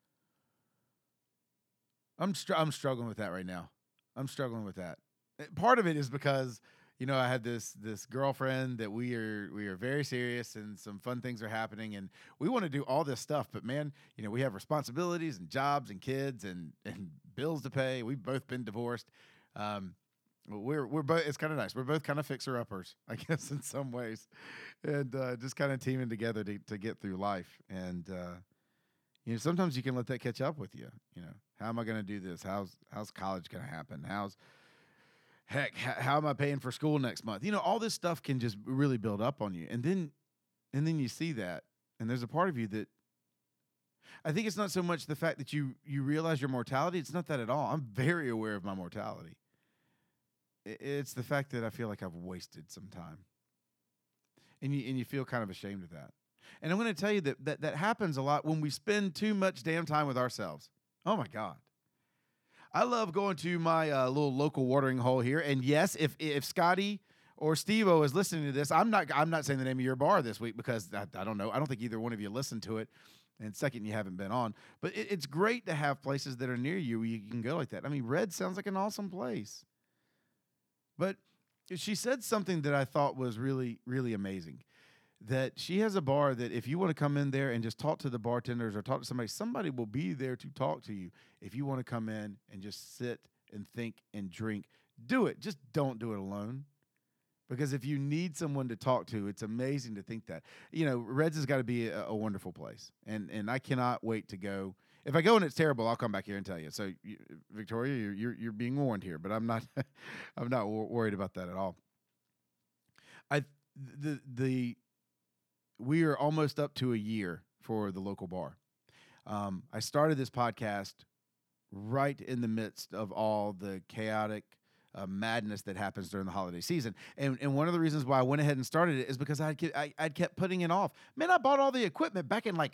I'm struggling with that right now. I'm struggling with that. Part of it is because, I had this girlfriend that we are very serious, and some fun things are happening, and we want to do all this stuff. But man, we have responsibilities and jobs and kids and bills to pay. We've both been divorced. We're both. It's kind of nice. We're both kind of fixer-uppers, I guess, in some ways, and just kind of teaming together to get through life. And sometimes you can let that catch up with you. How am I going to do this? How's college going to happen? How am I paying for school next month? All this stuff can just really build up on you. And then you see that, and there's a part of you that I think it's not so much the fact that you realize your mortality. It's not that at all. I'm very aware of my mortality. It's the fact that I feel like I've wasted some time. And you feel kind of ashamed of that. And I'm going to tell you that happens a lot when we spend too much damn time with ourselves. Oh, my God. I love going to my little local watering hole here. And yes, if Scotty or Steve-O is listening to this, I'm not saying the name of your bar this week because I don't know. I don't think either one of you listened to it. And second, you haven't been on. But it's great to have places that are near you where you can go like that. I mean, Red sounds like an awesome place. But she said something that I thought was really, really amazing. That she has a bar that if you want to come in there and just talk to the bartenders or talk to somebody will be there to talk to you. If you want to come in and just sit and think and drink, do it. Just don't do it alone. Because if you need someone to talk to, it's amazing to think that. Red's has got to be a wonderful place. And I cannot wait to go. If I go and it's terrible, I'll come back here and tell you. So, Victoria, you're being warned here, but I'm not I'm not worried about that at all. We are almost up to a year for the local bar. I started this podcast right in the midst of all the chaotic madness that happens during the holiday season. And one of the reasons why I went ahead and started it is because I'd kept putting it off. Man, I bought all the equipment back in like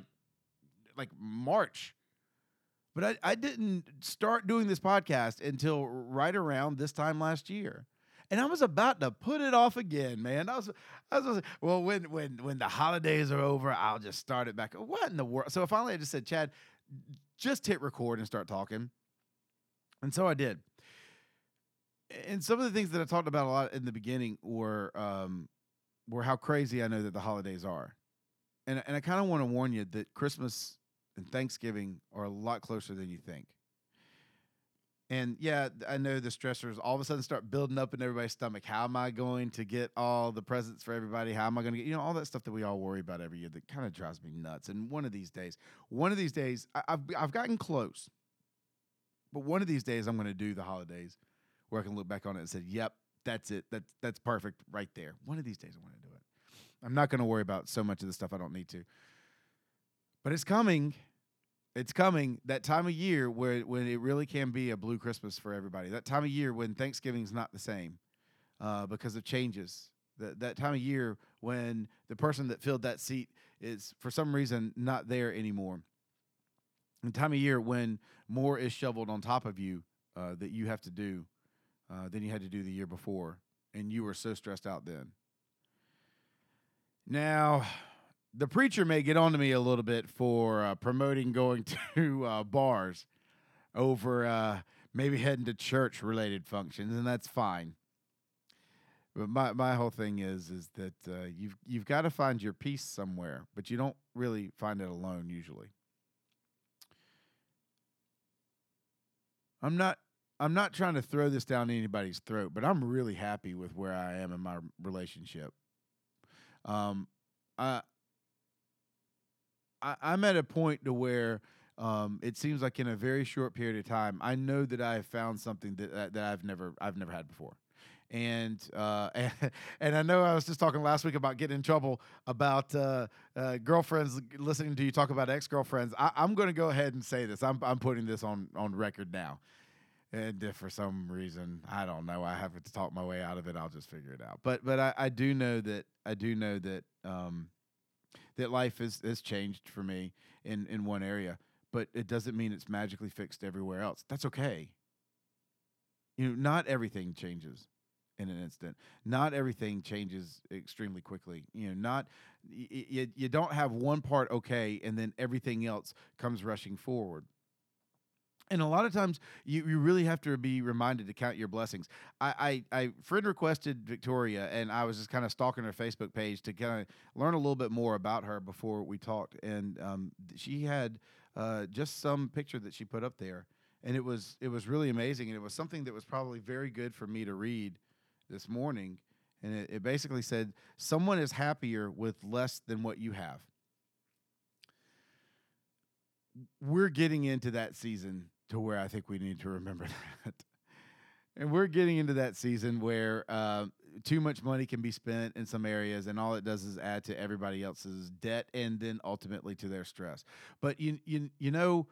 March. But I didn't start doing this podcast until right around this time last year. And I was about to put it off again, man. I was well, when the holidays are over, I'll just start it back. What in the world? So finally I just said, Chad, just hit record and start talking. And so I did. And some of the things that I talked about a lot in the beginning were how crazy I know that the holidays are. And I kind of want to warn you that Christmas and Thanksgiving are a lot closer than you think. And yeah, I know the stressors all of a sudden start building up in everybody's stomach. How am I going to get all the presents for everybody? How am I going to get, all that stuff that we all worry about every year that kind of drives me nuts. And one of these days, I've gotten close. But one of these days, I'm going to do the holidays where I can look back on it and say, yep, that's it. That's perfect right there. One of these days, I want to do it. I'm not going to worry about so much of the stuff I don't need to. But it's coming. It's coming, that time of year when it really can be a blue Christmas for everybody. That time of year when Thanksgiving's not the same because of changes. That time of year when the person that filled that seat is, for some reason, not there anymore. And time of year when more is shoveled on top of you that you have to do than you had to do the year before. And you were so stressed out then. Now, the preacher may get on to me a little bit for promoting going to bars over maybe heading to church-related functions, and that's fine. But my whole thing is that you've got to find your peace somewhere, but you don't really find it alone usually. I'm not trying to throw this down anybody's throat, but I'm really happy with where I am in my relationship. I'm at a point to where it seems like in a very short period of time, I know that I have found something that I've never had before. And I know I was just talking last week about getting in trouble about girlfriends listening to you talk about ex-girlfriends. I'm going to go ahead and say this. I'm putting this on record now. And if for some reason, I don't know, I have to talk my way out of it, I'll just figure it out. But I do know that that life has changed for me in one area, but it doesn't mean it's magically fixed everywhere else. That's okay. Not everything changes in an instant. Not everything changes extremely quickly. You don't have one part okay and then everything else comes rushing forward. And a lot of times you really have to be reminded to count your blessings. I friend requested Victoria, and I was just kind of stalking her Facebook page to kind of learn a little bit more about her before we talked. And she had just some picture that she put up there, and it was really amazing. And it was something that was probably very good for me to read this morning. And it basically said, someone is happier with less than what you have. We're getting into that season to where I think we need to remember that. And we're getting into that season where too much money can be spent in some areas, and all it does is add to everybody else's debt and then ultimately to their stress. But you know,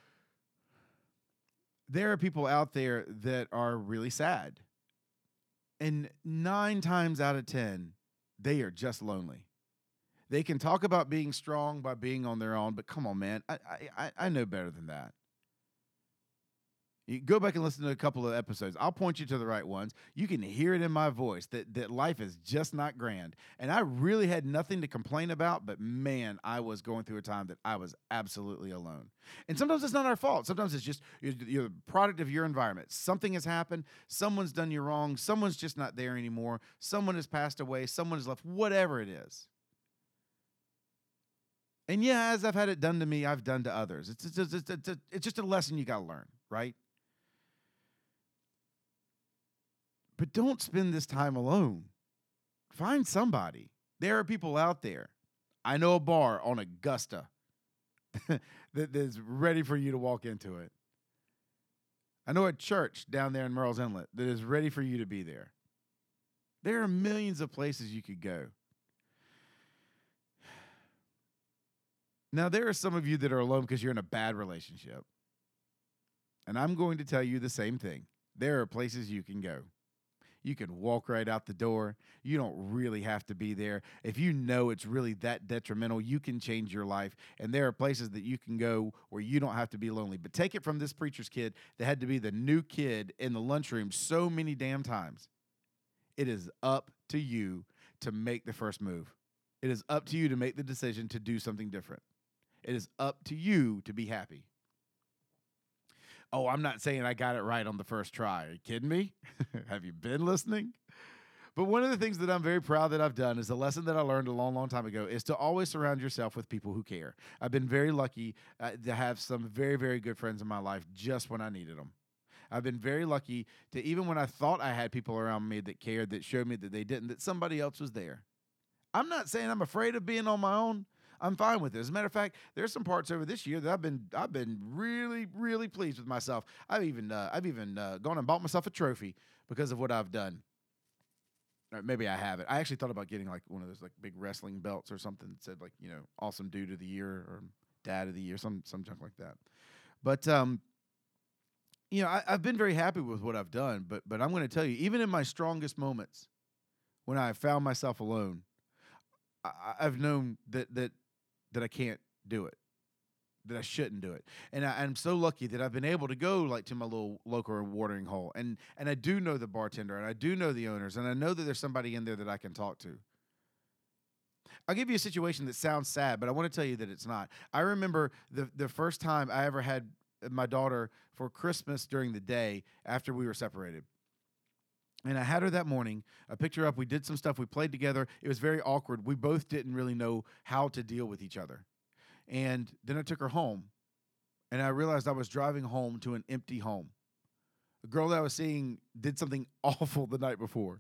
there are people out there that are really sad. And 9 times out of 10, they are just lonely. They can talk about being strong by being on their own, but come on, man, I know better than that. You go back and listen to a couple of episodes. I'll point you to the right ones. You can hear it in my voice that life is just not grand. And I really had nothing to complain about, but man, I was going through a time that I was absolutely alone. And sometimes it's not our fault. Sometimes it's just you're the product of your environment. Something has happened. Someone's done you wrong. Someone's just not there anymore. Someone has passed away. Someone has left, whatever it is. And yeah, as I've had it done to me, I've done to others. It's just a lesson you got to learn, right? But don't spend this time alone. Find somebody. There are people out there. I know a bar on Augusta that's ready for you to walk into it. I know a church down there in Murrells Inlet that is ready for you to be there. There are millions of places you could go. Now, there are some of you that are alone because you're in a bad relationship. And I'm going to tell you the same thing. There are places you can go. You can walk right out the door. You don't really have to be there. If you know it's really that detrimental, you can change your life. And there are places that you can go where you don't have to be lonely. But take it from this preacher's kid that had to be the new kid in the lunchroom so many damn times. It is up to you to make the first move. It is up to you to make the decision to do something different. It is up to you to be happy. Oh, I'm not saying I got it right on the first try. Are you kidding me? Have you been listening? But one of the things that I'm very proud that I've done is a lesson that I learned a long, long time ago is to always surround yourself with people who care. I've been very lucky to have some very, very good friends in my life just when I needed them. I've been very lucky to, even when I thought I had people around me that cared, that showed me that they didn't, that somebody else was there. I'm not saying I'm afraid of being on my own. I'm fine with it. As a matter of fact, there's some parts over this year that I've been really, really pleased with myself. I've even gone and bought myself a trophy because of what I've done. Or maybe I haven't. I actually thought about getting like one of those like big wrestling belts or something that said like, you know, awesome dude of the year or dad of the year, some junk like that. But you know, I've been very happy with what I've done. But I'm going to tell you, even in my strongest moments, when I found myself alone, I've known that I can't do it, that I shouldn't do it. And I'm so lucky that I've been able to go like to my little local watering hole. And I do know the bartender and I do know the owners and I know that there's somebody in there that I can talk to. I'll give you a situation that sounds sad, but I want to tell you that it's not. I remember the first time I ever had my daughter for Christmas during the day after we were separated. And I had her that morning. I picked her up. We did some stuff. We played together. It was very awkward. We both didn't really know how to deal with each other. And then I took her home, and I realized I was driving home to an empty home. A girl that I was seeing did something awful the night before.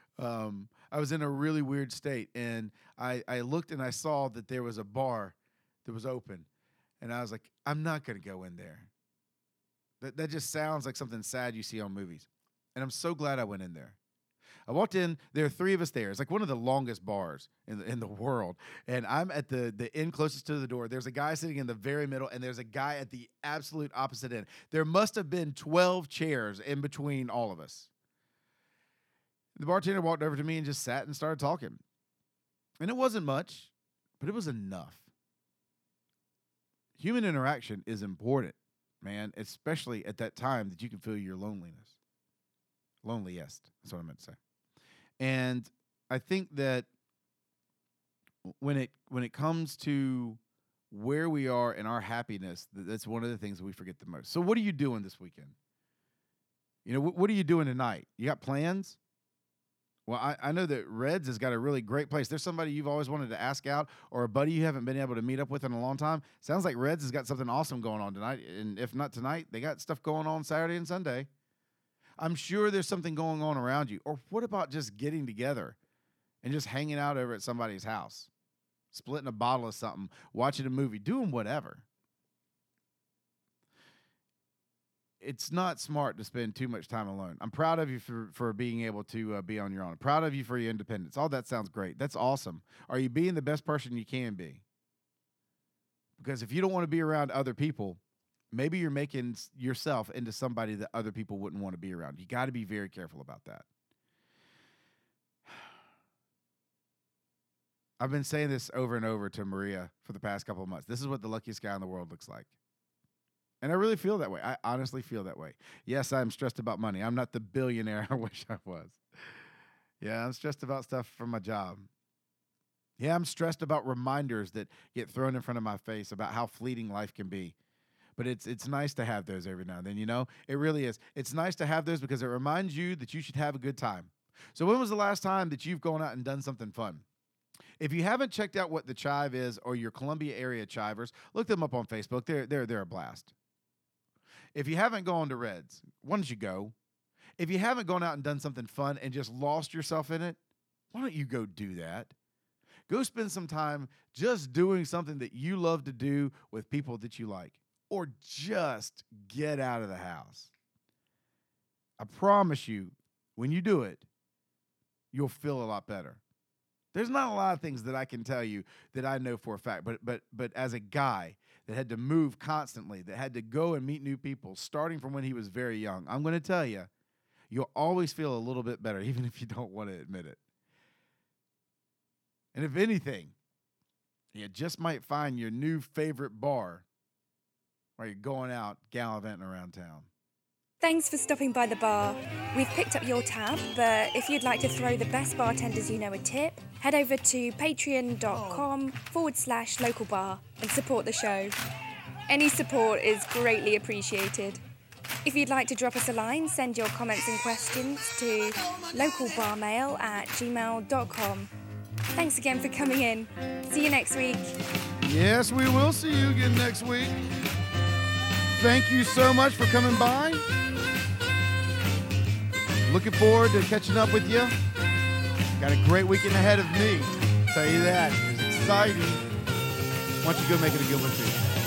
I was in a really weird state, and I looked and I saw that there was a bar that was open. And I was like, I'm not going to go in there. That just sounds like something sad you see on movies. And I'm so glad I went in there. I walked in. There are three of us there. It's like one of the longest bars in the world. And I'm at the end closest to the door. There's a guy sitting in the very middle, and there's a guy at the absolute opposite end. There must have been 12 chairs in between all of us. The bartender walked over to me and just sat and started talking. And it wasn't much, but it was enough. Human interaction is important, man, especially at that time that you can feel your loneliness. Loneliest, that's what I meant to say. And I think that when it comes to where we are in our happiness, that's one of the things that we forget the most. So what are you doing this weekend? You know, what are you doing tonight? You got plans? Well, I know that Reds has got a really great place. There's somebody you've always wanted to ask out or a buddy you haven't been able to meet up with in a long time. Sounds like Reds has got something awesome going on tonight. And if not tonight, they got stuff going on Saturday and Sunday. I'm sure there's something going on around you. Or what about just getting together and just hanging out over at somebody's house, splitting a bottle of something, watching a movie, doing whatever? It's not smart to spend too much time alone. I'm proud of you for being able to be on your own. Proud of you for your independence. All that sounds great. That's awesome. Are you being the best person you can be? Because if you don't want to be around other people, maybe you're making yourself into somebody that other people wouldn't want to be around. You got to be very careful about that. I've been saying this over and over to Maria for the past couple of months. This is what the luckiest guy in the world looks like. And I really feel that way. I honestly feel that way. Yes, I'm stressed about money. I'm not the billionaire I wish I was. Yeah, I'm stressed about stuff from my job. Yeah, I'm stressed about reminders that get thrown in front of my face about how fleeting life can be. But it's nice to have those every now and then, you know? It really is. It's nice to have those because it reminds you that you should have a good time. So when was the last time that you've gone out and done something fun? If you haven't checked out what the Chive is or your Columbia area Chivers, look them up on Facebook. They're a blast. If you haven't gone to Reds, why don't you go? If you haven't gone out and done something fun and just lost yourself in it, why don't you go do that? Go spend some time just doing something that you love to do with people that you like. Or just get out of the house. I promise you, when you do it, you'll feel a lot better. There's not a lot of things that I can tell you that I know for a fact, but as a guy that had to move constantly, that had to go and meet new people, starting from when he was very young, I'm going to tell you, you'll always feel a little bit better, even if you don't want to admit it. And if anything, you just might find your new favorite bar while you're going out gallivanting around town. Thanks for stopping by the bar. We've picked up your tab, but if you'd like to throw the best bartenders you know a tip, head over to patreon.com/localbar and support the show. Any support is greatly appreciated. If you'd like to drop us a line, send your comments and questions to localbarmail@gmail.com. Thanks again for coming in. See you next week. Yes, we will see you again next week. Thank you so much for coming by. Looking forward to catching up with you. Got a great weekend ahead of me. I'll tell you that. It's exciting. Why don't you go make it a good one too?